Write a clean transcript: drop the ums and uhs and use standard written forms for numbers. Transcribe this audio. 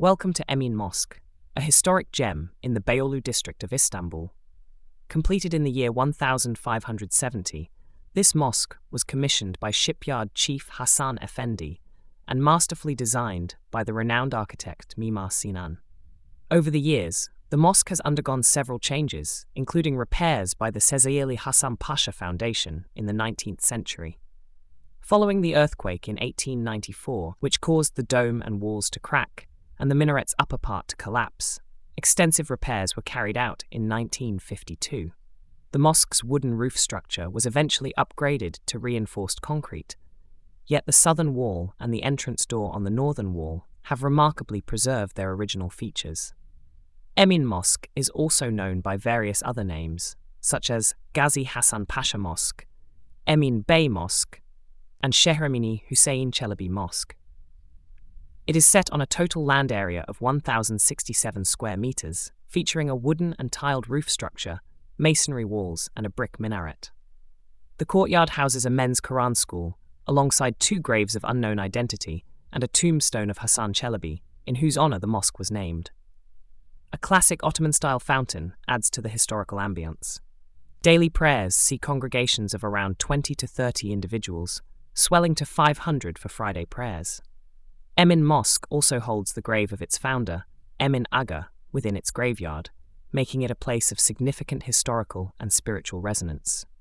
Welcome to Emin Mosque, a historic gem in the Beyoğlu district of Istanbul. Completed in the year 1570, this mosque was commissioned by shipyard chief Hasan Effendi and masterfully designed by the renowned architect Mimar Sinan. Over the years, the mosque has undergone several changes, including repairs by the Sezaieli Hasan Pasha Foundation in the 19th century. Following the earthquake in 1894, which caused the dome and walls to crack, and the minaret's upper part to collapse, extensive repairs were carried out in 1952. The mosque's wooden roof structure was eventually upgraded to reinforced concrete, yet the southern wall and the entrance door on the northern wall have remarkably preserved their original features. Emin Mosque is also known by various other names, such as Gazi Hasan Pasha Mosque, Emin Bey Mosque, and Shehremini Hussein Çelebi Mosque. It is set on a total land area of 1,067 square meters, featuring a wooden and tiled roof structure, masonry walls, and a brick minaret. The courtyard houses a men's Quran school, alongside two graves of unknown identity and a tombstone of Hasan Çelebi, in whose honor the mosque was named. A classic Ottoman-style fountain adds to the historical ambience. Daily prayers see congregations of around 20 to 30 individuals, swelling to 500 for Friday prayers. Emin Mosque also holds the grave of its founder, Emin Aga, within its graveyard, making it a place of significant historical and spiritual resonance.